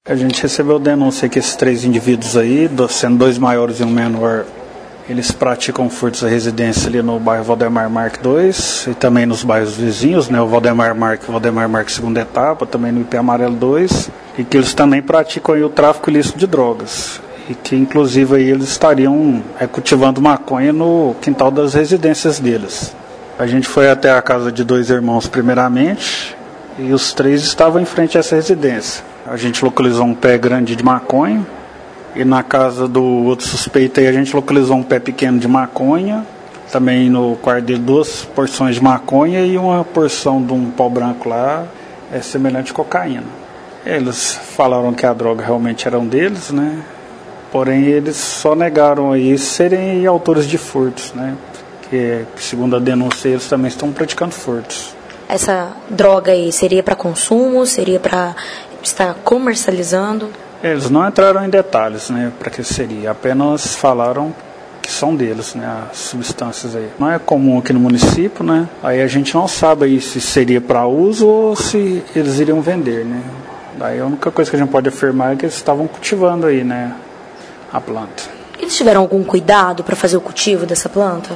A gente recebeu denúncia que esses 3 indivíduos aí, sendo 2 maiores e um menor, eles praticam furtos à residência ali no bairro Valdemar Marques 2 e também nos bairros vizinhos, né, o Valdemar Marques segunda etapa, também no IP Amarelo 2, e que eles também praticam aí o tráfico ilícito de drogas. E que inclusive aí eles estariam cultivando maconha no quintal das residências deles. A gente foi até a casa de 2 irmãos primeiramente, e os 3 estavam em frente a essa residência. A gente localizou um pé grande de maconha, e na casa do outro suspeito aí a gente localizou um pé pequeno de maconha, também no quarto dele 2 porções de maconha e uma porção de um pó branco lá, semelhante a cocaína. Eles falaram que a droga realmente era deles, né? Porém eles só negaram aí serem autores de furtos, né? Que segundo a denúncia eles também estão praticando furtos. Essa droga aí seria para consumo, seria para estar comercializando? Eles não entraram em detalhes, né, para que seria, apenas falaram que são deles, né, as substâncias aí. Não é comum aqui no município, né, aí a gente não sabe aí se seria para uso ou se eles iriam vender, né. Daí a única coisa que a gente pode afirmar é que eles estavam cultivando aí, né, a planta. Eles tiveram algum cuidado para fazer o cultivo dessa planta?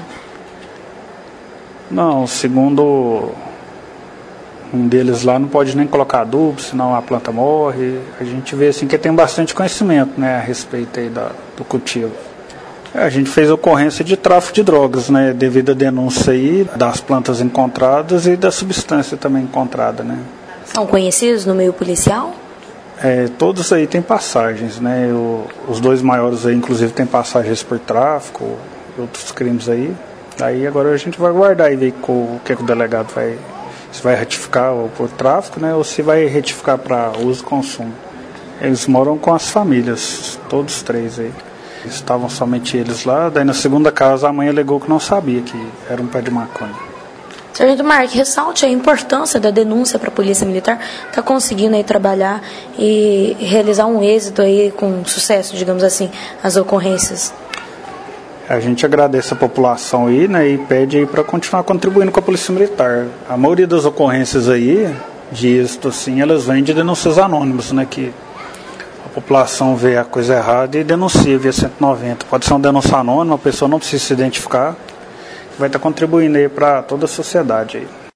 Não, segundo um deles lá não pode nem colocar adubo, senão a planta morre. A gente vê assim que tem bastante conhecimento, né, a respeito aí do cultivo. A gente fez ocorrência de tráfico de drogas, né, devido à denúncia aí das plantas encontradas e da substância também encontrada, né. São conhecidos no meio policial? Todos aí têm passagens, né, os 2 maiores aí inclusive têm passagens por tráfico e outros crimes aí. Aí agora a gente vai guardar e ver o que o delegado se vai retificar por tráfico, né, ou se vai retificar para uso e consumo. Eles moram com as famílias, todos 3 aí. Estavam somente eles lá, daí na segunda casa a mãe alegou que não sabia que era um pé de maconha. Sargento Marques, ressalte a importância da denúncia para a Polícia Militar, está conseguindo aí trabalhar e realizar um êxito aí com sucesso, digamos assim, as ocorrências. A gente agradece a população aí, né, e pede aí para continuar contribuindo com a Polícia Militar. A maioria das ocorrências aí, de êxito assim, elas vêm de denúncias anônimas, né, que a população vê a coisa errada e denuncia via 190. Pode ser uma denúncia anônima, a pessoa não precisa se identificar, vai estar contribuindo aí para toda a sociedade aí.